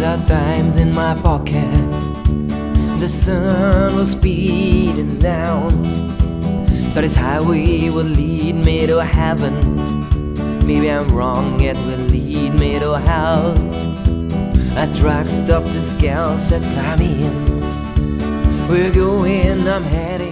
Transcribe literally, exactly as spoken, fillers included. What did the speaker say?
of dimes in my pocket. The sun was speeding down, so this highway will lead me to heaven. Maybe I'm wrong, it will lead me to hell. A truck stopped, this girl said, climb in. We're going, I'm heading